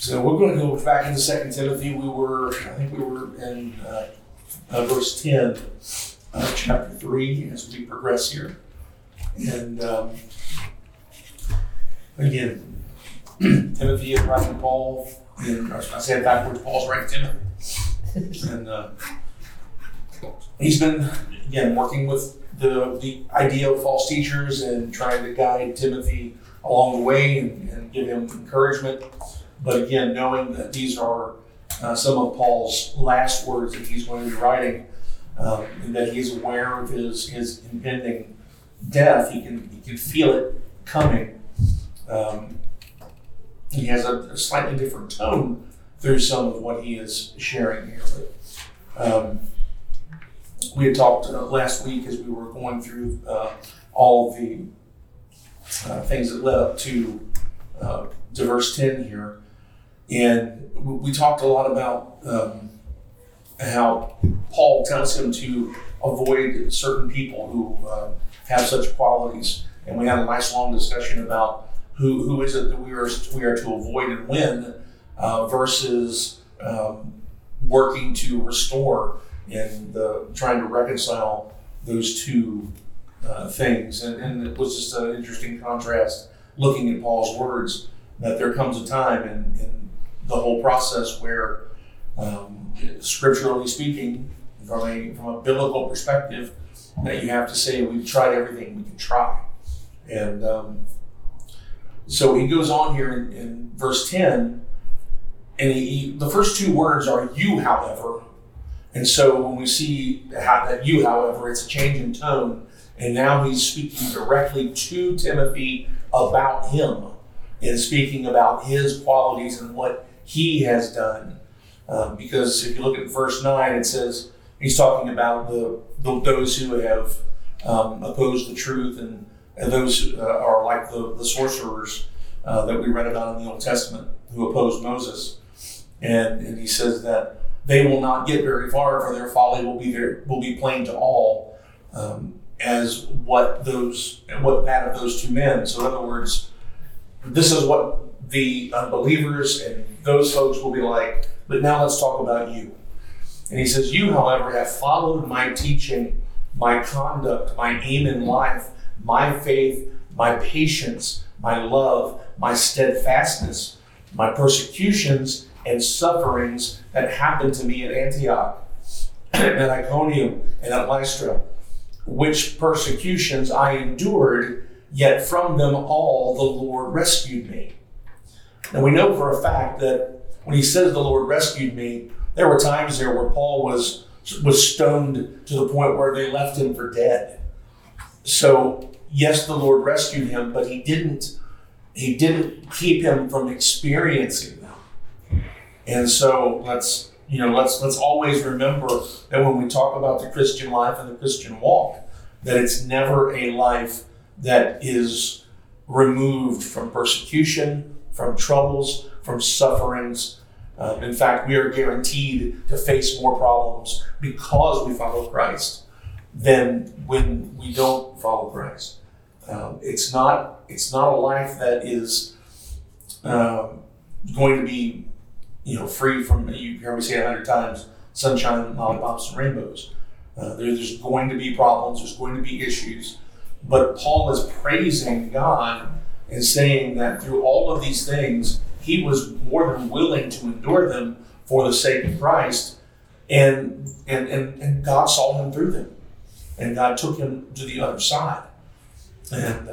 So we're going to go back into 2 Timothy. I think we were in verse 10 of chapter 3 as we progress here. And again, Timothy is writing Paul, I said it backwards, Paul's writing Timothy. And he's been, again, working with the idea of false teachers and trying to guide Timothy along the way and give him encouragement. But again, knowing that these are some of Paul's last words that he's going to be writing, and that he's aware of his impending death, he can feel it coming. He has a slightly different tone through some of what he is sharing here. But we had talked last week as we were going through all of the things that led up to verse 10 here. And we talked a lot about how Paul tells him to avoid certain people who have such qualities. And we had a nice long discussion about who is it that we are to avoid and when versus working to restore and trying to reconcile those two things. And it was just an interesting contrast looking at Paul's words, that there comes a time in the whole process where, scripturally speaking, from a biblical perspective, that you have to say we've tried everything we can try. And so he goes on here in verse 10, and the first two words are "you, however." And so when we see that "you, however," it's a change in tone, and now he's speaking directly to Timothy about him and speaking about his qualities and what he has done. Because if you look at verse 9, it says he's talking about those who have opposed the truth and those who are like the sorcerers that we read about in the Old Testament who opposed Moses. And he says that they will not get very far, for their folly will be plain to all, as what that of those two men. So in other words, this is what the unbelievers and those folks will be like. But now let's talk about you. And he says, "You, however, have followed my teaching, my conduct, my aim in life, my faith, my patience, my love, my steadfastness, my persecutions and sufferings that happened to me at Antioch, at Iconium, and at Lystra, which persecutions I endured, yet from them all the Lord rescued me." And we know for a fact that when he says the Lord rescued me, there were times there where Paul was stoned to the point where they left him for dead. So yes, the Lord rescued him, but he didn't keep him from experiencing them. And so let's always remember that when we talk about the Christian life and the Christian walk, that it's never a life that is removed from persecution, from troubles, from sufferings. In fact, we are guaranteed to face more problems because we follow Christ than when we don't follow Christ. It's not a life that is going to be free from, you hear me say it 100 times, sunshine, lollipops, and rainbows. There's going to be problems, there's going to be issues, but Paul is praising God and saying that through all of these things, he was more than willing to endure them for the sake of Christ, and God saw him through them, and God took him to the other side. And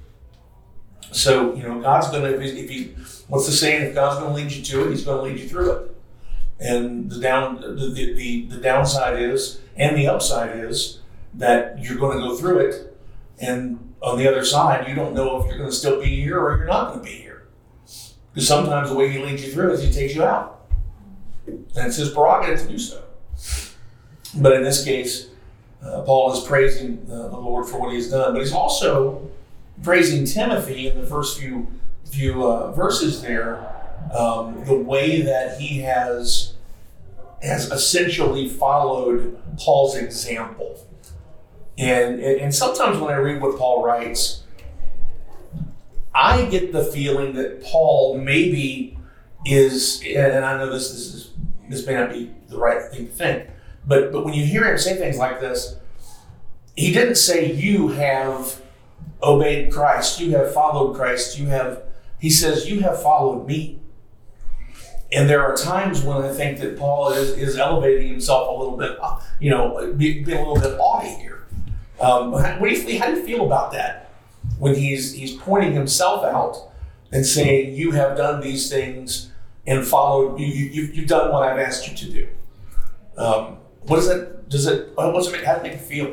so God's going to, what's the saying? If God's going to lead you to it, he's going to lead you through it. And the downside is, and the upside is, that you're going to go through it, and on the other side, you don't know if you're going to still be here or you're not going to be here. Because sometimes the way he leads you through is he takes you out. And it's his prerogative to do so. But in this case, Paul is praising the Lord for what he's done, but he's also praising Timothy in the first few verses there, the way that he has essentially followed Paul's example. And sometimes when I read what Paul writes, I get the feeling that Paul maybe is, and I know this may not be the right thing to think, but when you hear him say things like this, he didn't say you have obeyed Christ, you have followed Christ, he says you have followed me. And there are times when I think that Paul is elevating himself a little bit, being a little bit haughty here. How do you feel about that? When he's pointing himself out and saying, you have done these things and followed, you've done what I've asked you to do. What does it how does it make you feel?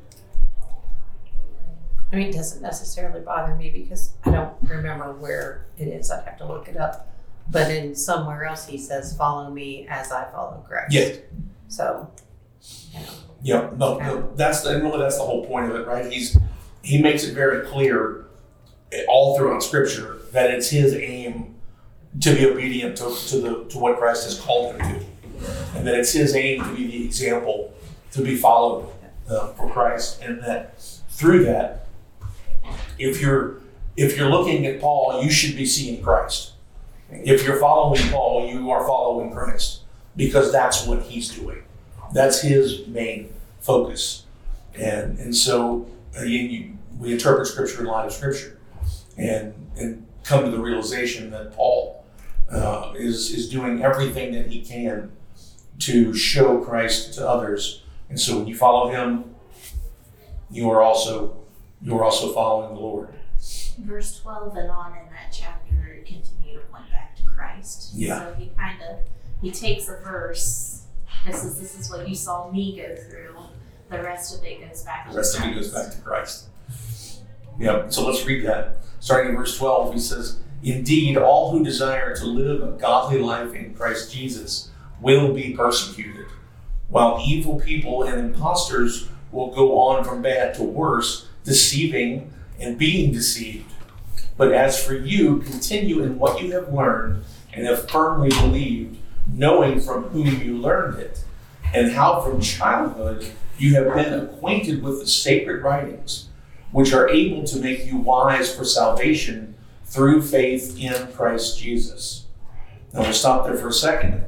I mean, it doesn't necessarily bother me because I don't remember where it is. I'd have to look it up. But in somewhere else, he says, follow me as I follow Christ. Yeah. So, Yeah, no, that's the whole point of it, right? He makes it very clear all throughout Scripture that it's his aim to be obedient to what Christ has called him to, and that it's his aim to be the example to be followed for Christ, and that through that, if you're looking at Paul, you should be seeing Christ. If you're following Paul, you are following Christ because that's what he's doing. That's his main focus, and so again, we interpret Scripture in light of Scripture, and come to the realization that Paul is doing everything that he can to show Christ to others. And so when you follow him, you are also following the Lord. Verse 12 and on in that chapter continue to point back to Christ. Yeah. So he takes a verse and says, this is what you saw me go through. The rest of it goes back to Christ. The rest of it goes back to Christ. Yep. So let's read that. Starting in verse 12, he says, indeed, all who desire to live a godly life in Christ Jesus will be persecuted, while evil people and impostors will go on from bad to worse, deceiving and being deceived. But as for you, continue in what you have learned and have firmly believed, knowing from whom you learned it, and how from childhood you have been acquainted with the sacred writings, which are able to make you wise for salvation through faith in Christ Jesus. Now we'll stop there for a second.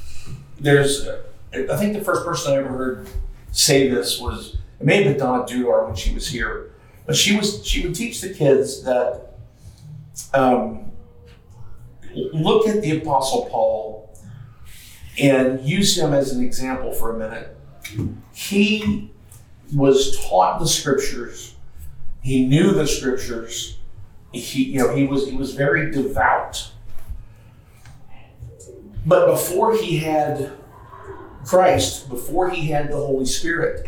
I think the first person I ever heard say this was, it may have been Donna Dudar when she was here, but she would teach the kids that look at the Apostle Paul and use him as an example for a minute. He was taught the Scriptures. He knew the Scriptures. He was very devout. But before he had Christ, before he had the Holy Spirit,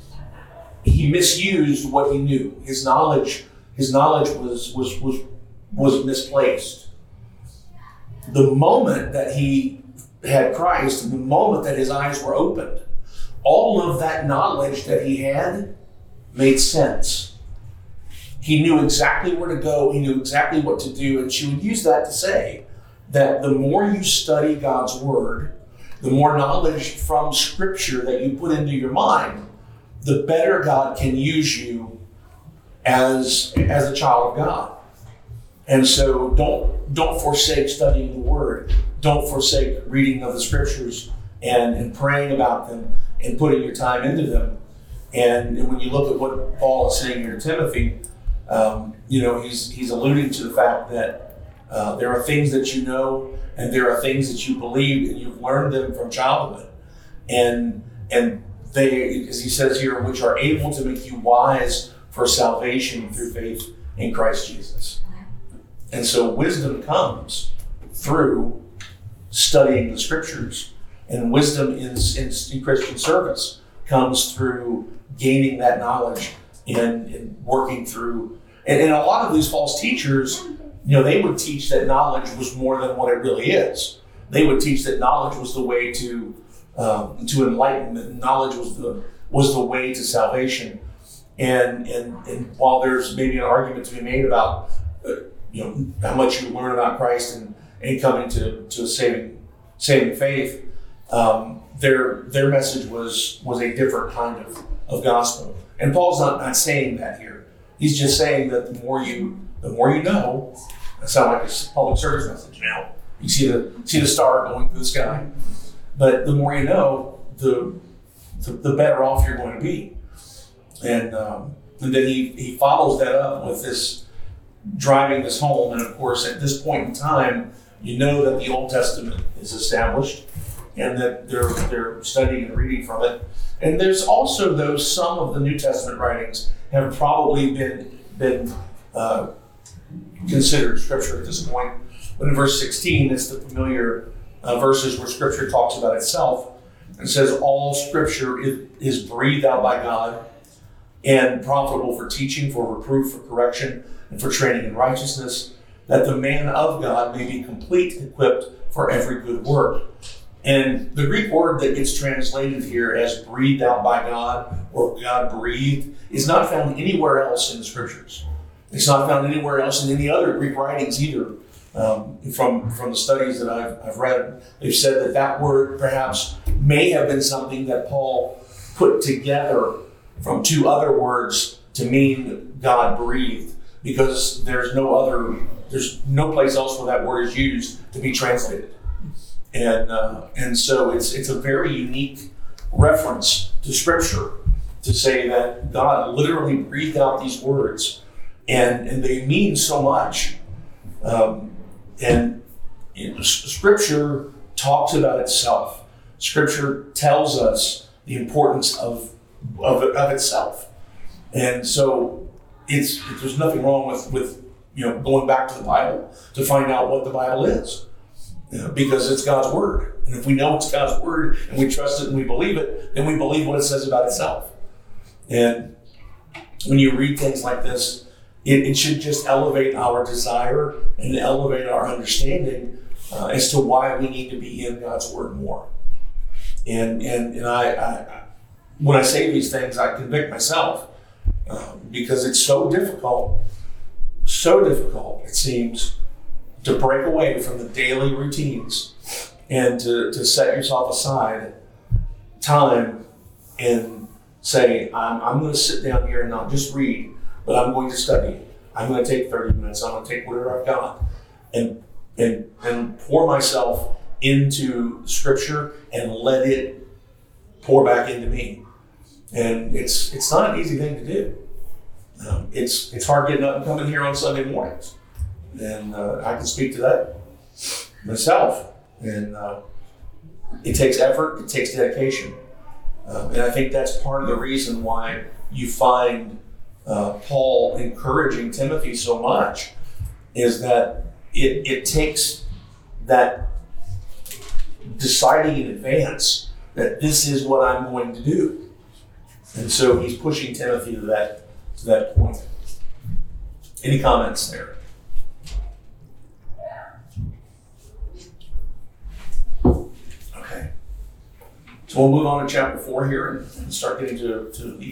he misused what he knew. His knowledge was misplaced. The moment that he had Christ, and the moment that his eyes were opened, all of that knowledge that he had made sense. He knew exactly where to go. He knew exactly what to do. And she would use that to say that the more you study God's Word, the more knowledge from Scripture that you put into your mind, the better God can use you as a child of God. And so don't forsake studying the Word. Don't forsake reading of the Scriptures and praying about them and putting your time into them. And when you look at what Paul is saying here to Timothy, he's alluding to the fact that there are things that you know and there are things that you believe and you've learned them from childhood. And they, as he says here, which are able to make you wise for salvation through faith in Christ Jesus. And so wisdom comes through studying the Scriptures, and wisdom in Christian service comes through gaining that knowledge and working through. And a lot of these false teachers, they would teach that knowledge was more than what it really is. They would teach that knowledge was the way to enlightenment. Knowledge was the way to salvation. And while there's maybe an argument to be made about how much you learn about Christ and coming to a saving faith, their message was a different kind of gospel. And Paul's not saying that here. He's just saying that the more you know, I sound like a public service message now. You see the star going through the sky. But the more you know, the better off you're going to be. And then he follows that up with this, driving this home. And of course, at this point in time, you know that the Old Testament is established and that they're studying and reading from it. And there's also, though, some of the New Testament writings have probably been considered scripture at this point. But in verse 16, it's the familiar verses where scripture talks about itself. It says, all scripture is breathed out by God and profitable for teaching, for reproof, for correction, and for training in righteousness, that the man of God may be complete, equipped for every good work. And the Greek word that gets translated here as breathed out by God or God breathed is not found anywhere else in the scriptures. It's not found anywhere else in any other Greek writings either. From the studies that I've read, they've said that word perhaps may have been something that Paul put together from two other words to mean God breathed, because there's no place else where that word is used to be translated. And so it's a very unique reference to Scripture to say that God literally breathed out these words, and they mean so much. Scripture talks about itself. Scripture tells us the importance of itself, and so there's nothing wrong with going back to the Bible to find out what the Bible is, because it's God's word. And if we know it's God's word and we trust it and we believe it, then we believe what it says about itself. And when you read things like this, it should just elevate our desire and elevate our understanding as to why we need to be in God's word more. And I when I say these things, I convict myself because it's so difficult, it seems, to break away from the daily routines and to set yourself aside time and say, I'm going to sit down here and not just read, but I'm going to study. I'm going to take 30 minutes. I'm going to take whatever I've got and pour myself into Scripture and let it pour back into me. And it's not an easy thing to do. It's hard getting up and coming here on Sunday mornings. And I can speak to that myself. And it takes effort, it takes dedication. And I think that's part of the reason why you find Paul encouraging Timothy so much, is that it takes that deciding in advance that this is what I'm going to do. And so he's pushing Timothy to that point. Any comments there? Okay. So we'll move on to chapter 4 here and start getting to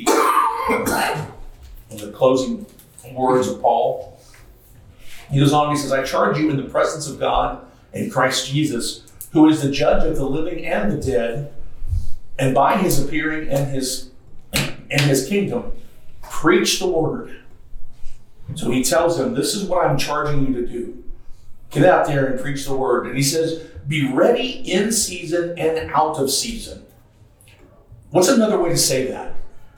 the closing words of Paul. He goes on, he says, I charge you in the presence of God and Christ Jesus, who is the judge of the living and the dead, and by his appearing and his kingdom, preach the word. So he tells them, this is what I'm charging you to do. Get out there and preach the word. And he says, be ready in season and out of season. What's another way to say that?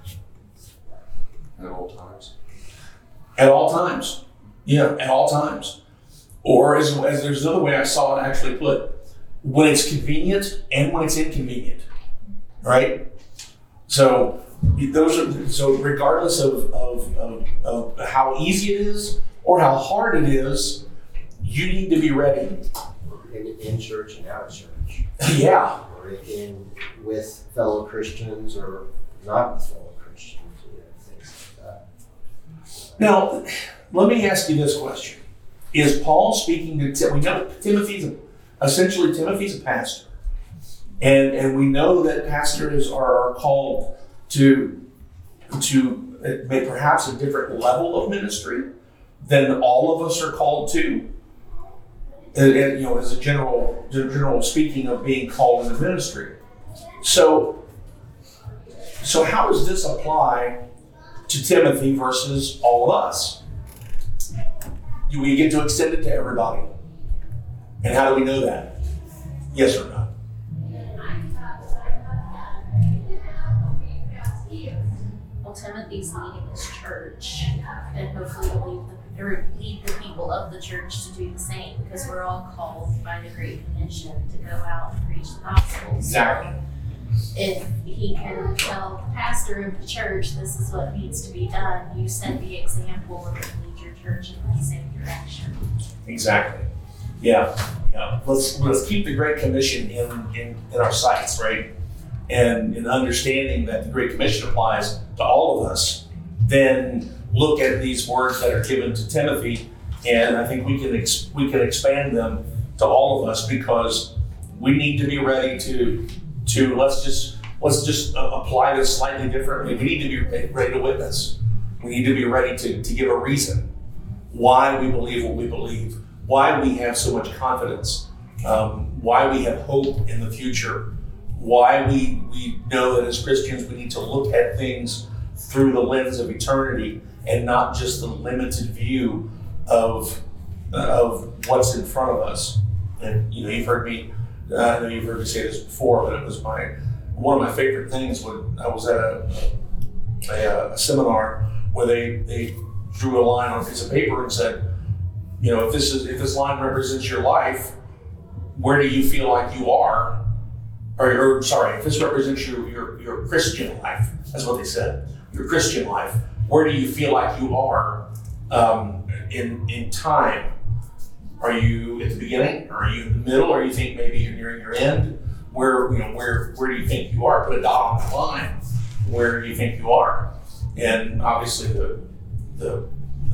At all times. At all times. Yeah, at all times. Or as there's another way I saw it actually put, when it's convenient and when it's inconvenient. Right? So regardless of how easy it is or how hard it is, you need to be ready. In church and out of church. Yeah. Or with fellow Christians or not with fellow Christians, things like that. Now, let me ask you this question. Is Paul speaking to we know Timothy's a pastor. And we know that pastors are called to perhaps a different level of ministry than all of us are called to. And as a general speaking of being called into ministry. So how does this apply to Timothy versus all of us? We get to extend it to everybody. And how do we know that? Yes or no? Well, Timothy's leading his church, and hopefully he'll lead the people of the church to do the same, because we're all called by the Great Commission to go out and preach the gospel. Exactly. If he can tell the pastor of the church, this is what needs to be done, you set the example and lead your church in the same direction. Exactly. Yeah. Let's keep the Great Commission in our sights, right? And in understanding that the Great Commission applies to all of us, then look at these words that are given to Timothy, and I think we can expand them to all of us, because we need to be ready to let's just apply this slightly differently. We need to be ready to witness. We need to be ready to give a reason why we believe what we believe, why we have so much confidence, why we have hope in the future, why we know that as Christians we need to look at things through the lens of eternity and not just the limited view of what's in front of us. And you've heard me, I know you've heard me say this before, but it was one of my favorite things when I was at a seminar where they drew a line on a piece of paper and said, if this line represents your life, where do you feel like you are? Or if this represents your Christian life, that's what they said, your Christian life, where do you feel like you are in time? Are you at the beginning? Are you in the middle? Or you think maybe you're nearing your end? Where do you think you are? Put a dot on the line. Where do you think you are? And obviously the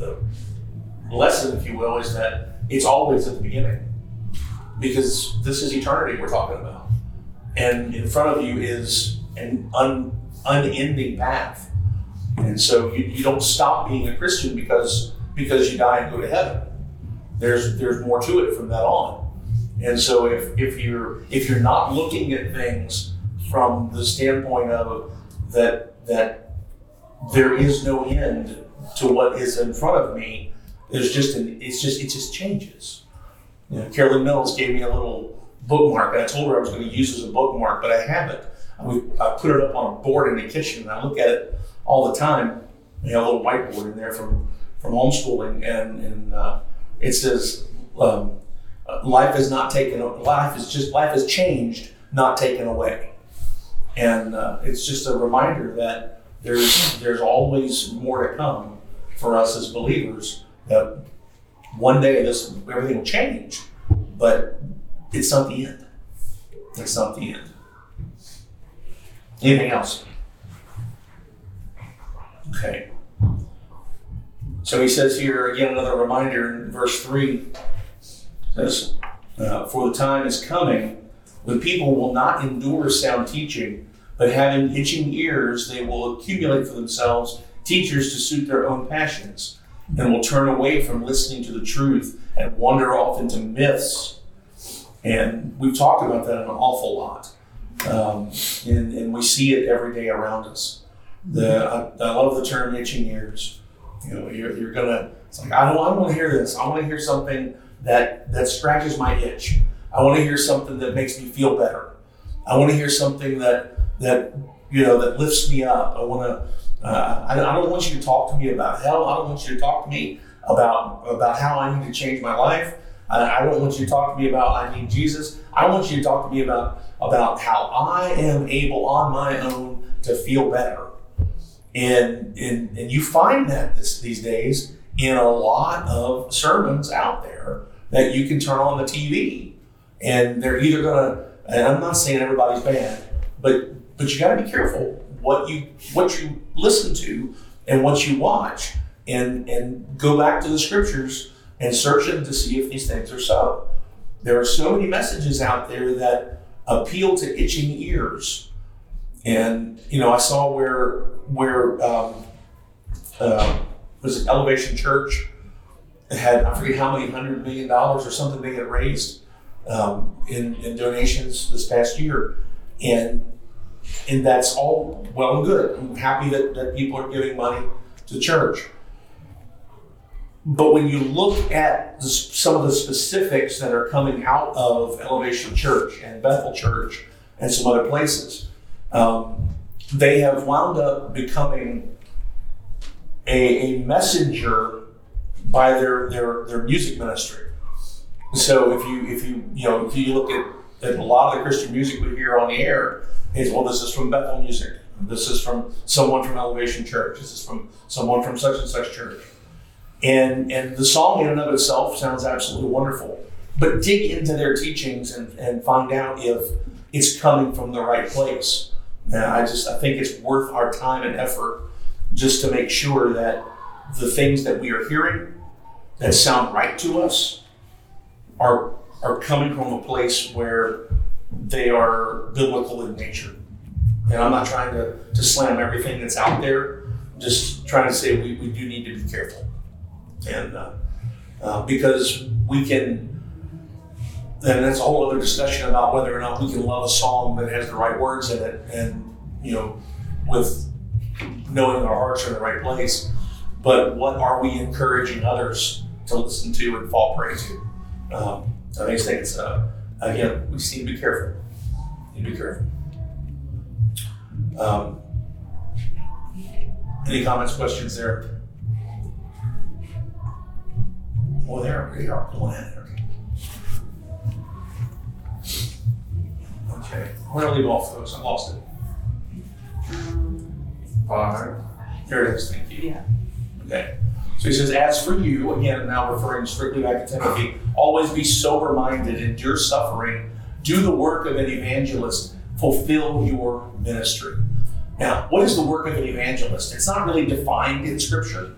lesson, if you will, is that it's always at the beginning, because this is eternity we're talking about. And in front of you is an unending path. And so you don't stop being a Christian because you die and go to heaven. There's more to it from that on. And so if you're not looking at things from the standpoint of that there is no end to what is in front of me, it just changes. Carolyn Mills gave me a little bookmark, and I told her I was going to use it as a bookmark, but I haven't. I put it up on a board in the kitchen, and I look at it all the time. A little whiteboard in there from homeschooling, and it says, "Life has changed, not taken away." And it's just a reminder that there's always more to come for us as believers. That one day everything will change, but it's not the end. It's not the end. Anything else? Okay. So he says here, again, another reminder in verse 3, says, "For the time is coming when people will not endure sound teaching, but having itching ears, they will accumulate for themselves teachers to suit their own passions, and will turn away from listening to the truth and wander off into myths." And we've talked about that an awful lot. And we see it every day around us. I love the term itching ears. You're gonna, it's like, I don't want to hear this. I want to hear something that scratches my itch. I want to hear something that makes me feel better. I want to hear something that lifts me up. I don't want you to talk to me about hell. I don't want you to talk to me about how I need to change my life. I don't want you to talk to me about I need Jesus. I want you to talk to me about how I am able on my own to feel better. And you find that these days in a lot of sermons out there that you can turn on the TV, and they're either gonna, and I'm not saying everybody's bad, but you got to be careful what you listen to and what you watch, and go back to the scriptures and search them to see if these things are so. There are so many messages out there that appeal to itching ears. And I saw where was it Elevation Church had, I forget how many $100 million or something they had raised in donations this past year, and that's all well and good. I'm happy that people are giving money to the church. But when you look at some of the specifics that are coming out of Elevation Church and Bethel Church and some other places, they have wound up becoming a messenger by their music ministry. So if you look at a lot of the Christian music we hear on the air, is, well, this is from Bethel Music. This is from someone from Elevation Church. This is from someone from such and such church. And the song in and of itself sounds absolutely wonderful. But dig into their teachings and find out if it's coming from the right place. I think it's worth our time and effort just to make sure that the things that we are hearing that sound right to us are coming from a place where they are biblical in nature. And I'm not trying to slam everything that's out there. I'm just trying to say we do need to be careful. And because we can, and that's a whole other discussion about whether or not we can love a song that has the right words in it and, with knowing our hearts are in the right place. But what are we encouraging others to listen to and fall prey to? I think it's, again, we just need to be careful. Any comments, questions there? Well, there we are going at it. Okay, I'm going to leave off, folks. I lost it. 5. There it is. Thank you. Yeah. Okay. So he says, as for you, again, now referring strictly back to Timothy, always be sober-minded, endure suffering, do the work of an evangelist, fulfill your ministry. Now, what is the work of an evangelist? It's not really defined in Scripture,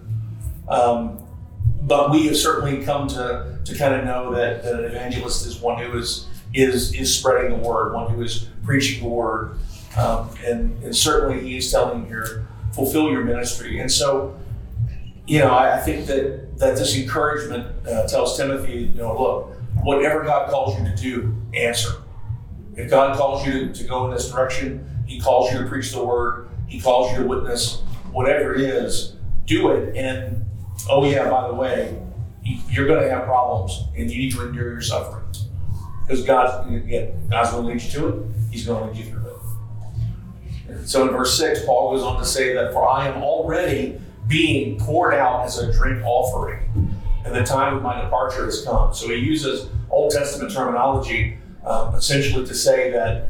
but we have certainly come to kind of know that an evangelist is one who is spreading the word, one who is preaching the word, and certainly he is telling you here, fulfill your ministry. And so, I think that this encouragement tells Timothy, look, whatever God calls you to do, answer. If God calls you to go in this direction, He calls you to preach the word, He calls you to witness, whatever it is, do it. And, oh yeah, by the way, you're going to have problems and you need to endure your suffering. Because God's going to lead you to it, He's going to lead you through it. And so in verse 6, Paul goes on to say that, for I am already being poured out as a drink offering, and the time of my departure has come. So he uses Old Testament terminology essentially to say that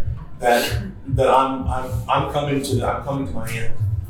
I'm coming to my end.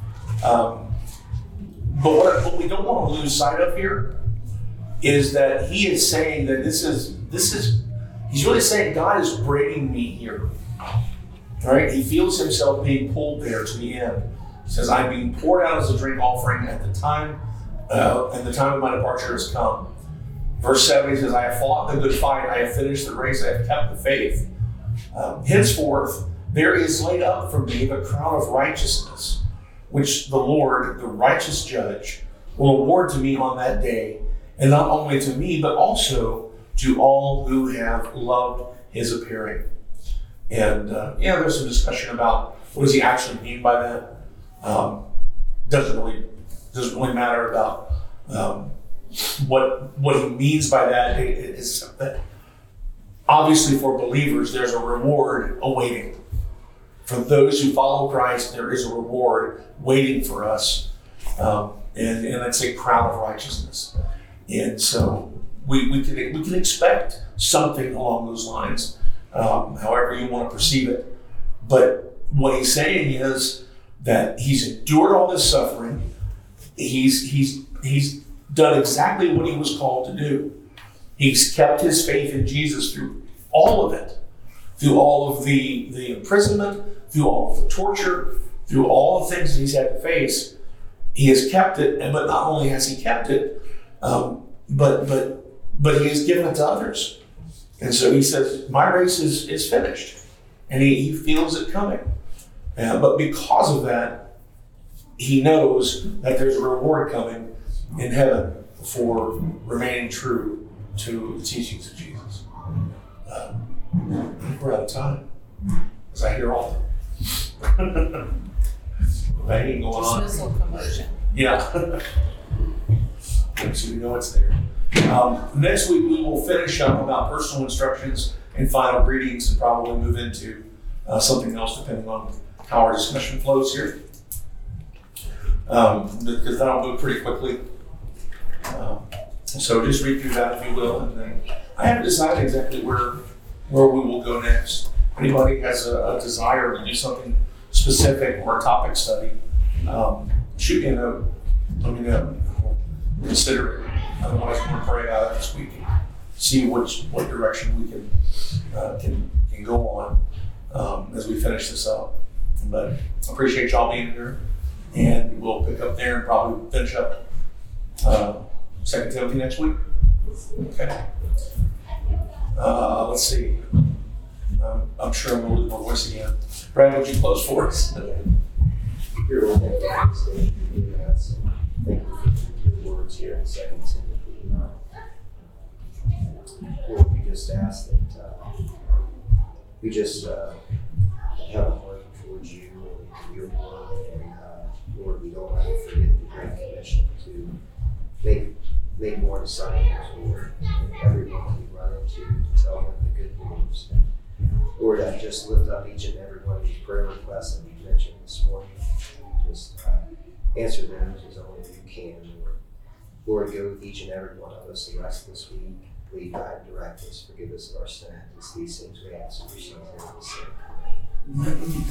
But what we don't want to lose sight of here is that he is saying that he's really saying God is bringing me here. Right? He feels himself being pulled there to the end. He says, I'm being poured out as a drink offering at the time, and the time of my departure has come. Verse 7, he says, I have fought the good fight, I have finished the race, I have kept the faith. Henceforth, there is laid up for me the crown of righteousness, which the Lord, the righteous judge, will award to me on that day, and not only to me, but also to all who have loved his appearing. And there's some discussion about what does he actually mean by that. Doesn't really matter about what he means by that. It's that obviously for believers there's a reward awaiting. For those who follow Christ, there is a reward waiting for us, and that's a crown of righteousness. And so we can expect something along those lines, however you want to perceive it. But what he's saying is that he's endured all this suffering. He's done exactly what he was called to do. He's kept his faith in Jesus through all of it, through all of the imprisonment, through all of the torture, through all the things that he's had to face. He has kept it, but not only has he kept it, but he has given it to others. And so he says, my race is finished. And he feels it coming. But because of that, he knows that there's a reward coming in heaven for remaining true to the teachings of Jesus. We're out of time, as I hear all the banging going on. Dismissal commotion. Yeah. so we know it's there. Next week, we will finish up about personal instructions and final greetings and probably move into something else depending on how our discussion flows here. Because that'll move pretty quickly. So just read through that if you will, and then I haven't decided exactly where we will go next. If anybody has a desire to do something specific or a topic study, shoot me a note. Let me know. We'll consider it. Otherwise, we're going to pray about it this week. See what direction we can go on as we finish this up. But I appreciate y'all being here, and we'll pick up there and probably finish up 2 Timothy next week. Okay. Let's see. I'm sure I'm going to lose my voice again. Brad, would you close for us? Here, we'll take that stage. Thank you for your words here in 2 Timothy. Lord, we just ask that we just have a heart towards you and your word, and Lord, we don't ever forget the Great Commission to make more disciples, Lord, and everyone we run into to tell them the good news. And Lord, I just lift up each and every one of these prayer requests that we mentioned this morning. Just answer them as only you can, Lord. Lord, go with each and every one of us the rest of this week. Lead, guide, direct us, forgive us of our sins. It's these things we ask in your Son's name.